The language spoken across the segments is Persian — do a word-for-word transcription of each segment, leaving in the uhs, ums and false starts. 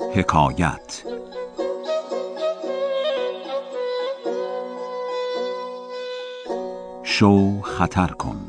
حکایت شو خطر کن.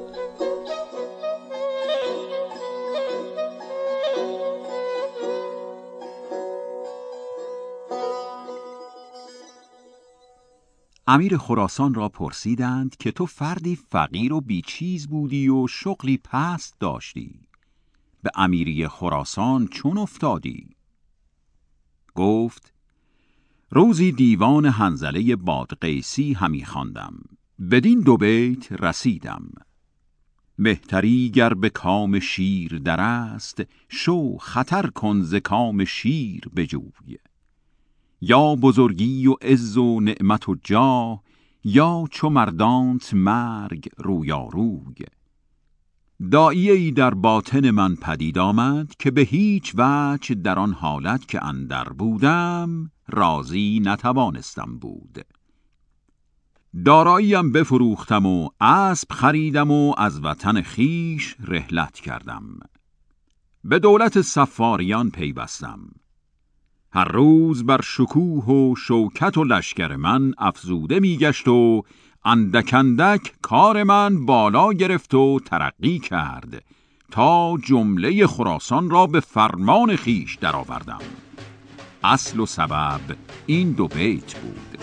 امیر خراسان را پرسیدند که تو فردی فقیر و بیچیز بودی و شغلی پست داشتی، به امیری خراسان چون افتادی؟ گفت روزی دیوان حنظله بادغیسی همی خواندم، بدین دو بیت رسیدم: مهتری گر به کام شیر در است، شو خطر کن ز کام شیر بجوی. یا بزرگی و عز و نعمت و جاه، یا چو مردانت مرگ رویاروی. داعیه‌ای در باطن من پدید آمد، که به هیچ وجه در آن حالت که اندر بودم راضی نتوانستم بود. داراییم بفروختم و اسب خریدم و از وطن خیش رحلت کردم. به دولت صفاریان پیوستم. هر روز بر شکوه و شوکت و لشکر من افزوده می گشت و اندک اندک کار من بالا گرفت و ترقی کرد، تا جمله خراسان را به فرمان خیش درآوردم. اصل و سبب این دو بیت بود.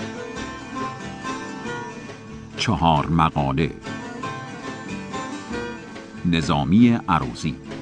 چهار مقاله. نظامی عروضی.